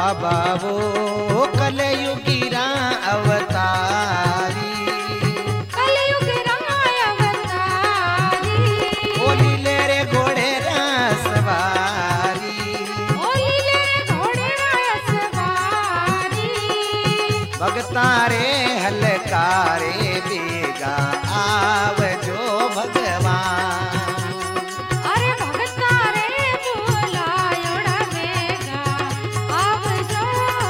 बाबा वो कलयुगी रा अवतारी, कलयुग राय अवतारी, ओली ले रे घोड़े रा सवारी, ओली ले घोड़े राय सवारी, भगता रे हलकारे बेगा आवजो भगवान। अरे भगता रे बुलायोड़ा बेगा आवजो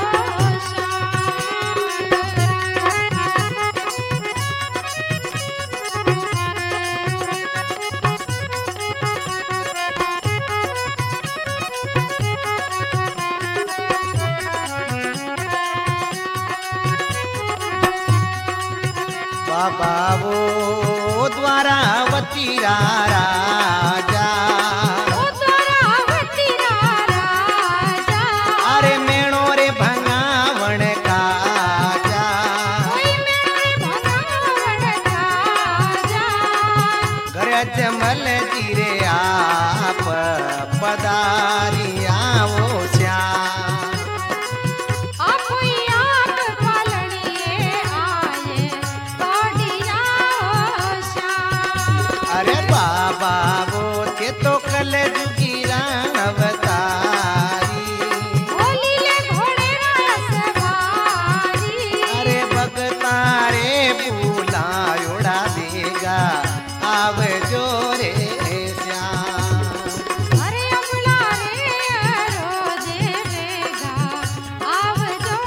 बाबा वो द्वारावती रा राजा, ओ द्वारावती रा राजा, अरे मेणो रे भंगावण काजा, कोई मेरे भगवान राजा, घर जमल जीरे आप पदारिया वो श्याम। आपोई आप पालनिए आए बाडिया श्याम। अरे बाबा वो ते तो कलयुगी रा अवतारी, ओली ले घोड़े राय सवारी, अरे भगता रे बुलायोड़ा देगा आवजो रे श्याम। अरे अमला रे रोजे बेगा आवजो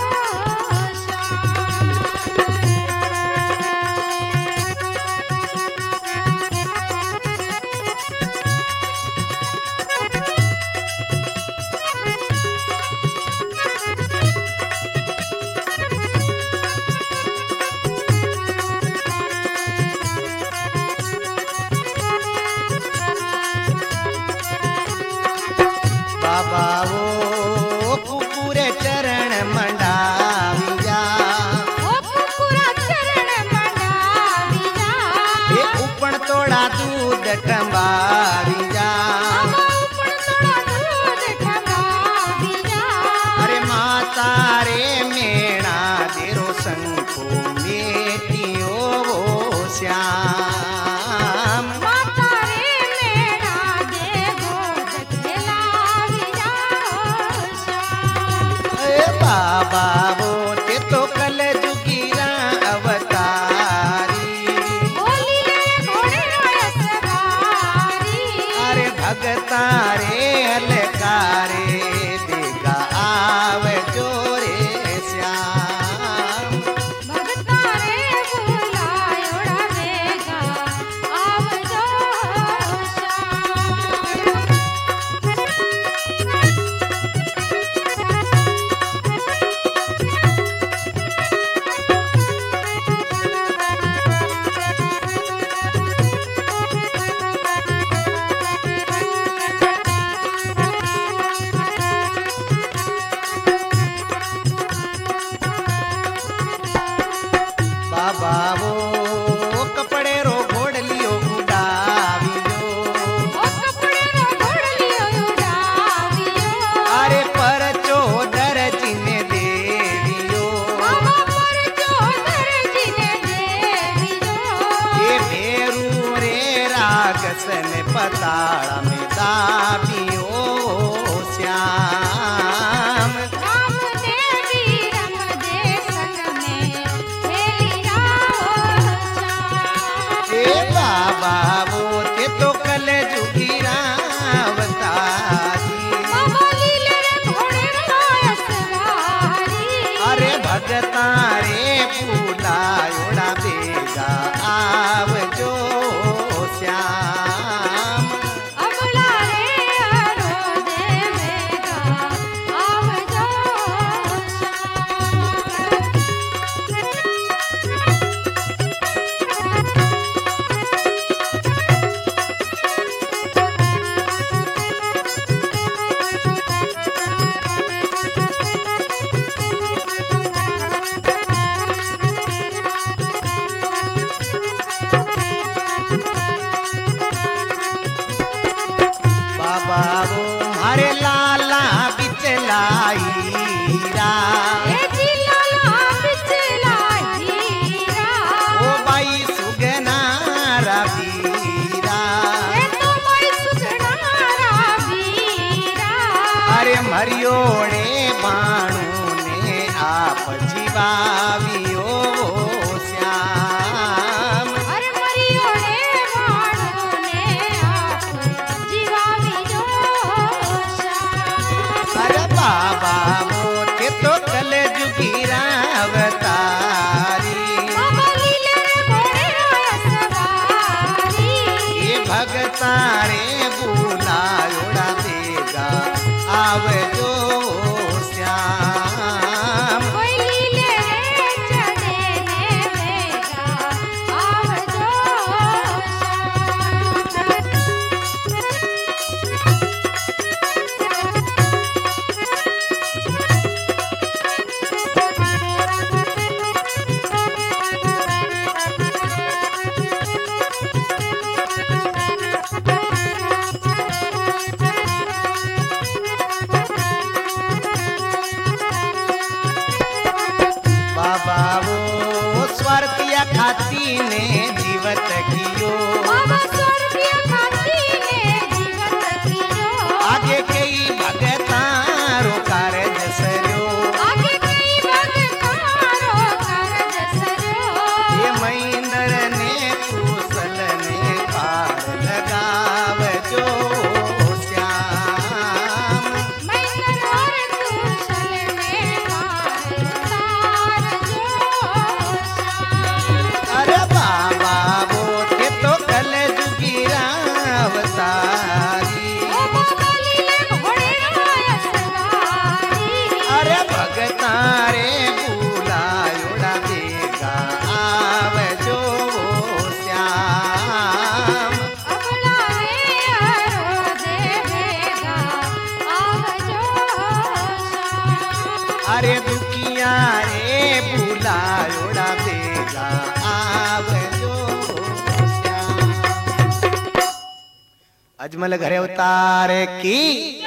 बाबा वो कुकुरे चरण मंडाविया, ओ कुकुरा चरण मंडाविया, ये उपण तोड़ा दूध कंबारिया, आमा उपण तोड़ा दूध ठगाविया, अरे माता रे मेणा तेरो संको मेटियो वो श्याम। माता रे मेरा देवो खेलाविया श्याम। ए बाबा वो ते तो कलयुगी रा अवतारी, ओली ले घोड़े राय सवारी, अरे भगता रे हलकारे देगा आवजो रे श्याम। भगता रे बुलायोड़ा बेगा आवजो बाबा वो कपड़े रो घोड़ लियो उड़ावियो, ओ कपड़े रो घोड़ लियो उड़ावियो, अरे पर चोदर जिने देवियो, बाबा पर चोदर जिने देवियो, ये भेरू रे रागसन पताड़ा में दाबियो श्याम। राम देवी रम दे संग में खेलिया श्याम। ए बाबा वो ते तो कलयुगी रा अवतारी, बाबा लीले रे घोड़े राय सवारी, अरे भगता रे बुलायोड़ा बेगा आवजो श्याम। अमला रे मरियोड़े बाणू ने आप जीवावियो श्याम। अरे मरियोड़े बाणू ने आप जीवावियो श्याम। अरे बाबा मोते तो कल जुगीरा अवतारी बाबा लीले रे घोड़े राय सवारी। ये भगतारे बुलायोड़ा देगा आवजो श्याम। कोई लीले रे चढ़े ने वेगा आवजो बाबा वो स्वार्थिया खाती ने जीवत कियो। बाबा स्वर्गीय खाती ने जीवत कियो। आगे कई भगतारो कारज सरो। आगे कई भगतारो कारज सरो। ये महेंद्र ने कुशल ने पार लगावजो श्याम। महेंद्र और कुशल ने पार तारजो श्याम। अरे बाबा वो के तो कल जुगीरा अवतारी। ओ बाबा लीले घोड़े राय सवारी। अरे भगतारे बुलायोड़ा देगा आवजो श्याम। अबला रे आरो देवेगा आवजो श्याम। अरे दुखिया रे बुलायोड़ा देगा आवजो श्याम। अजमल घरे उतारे की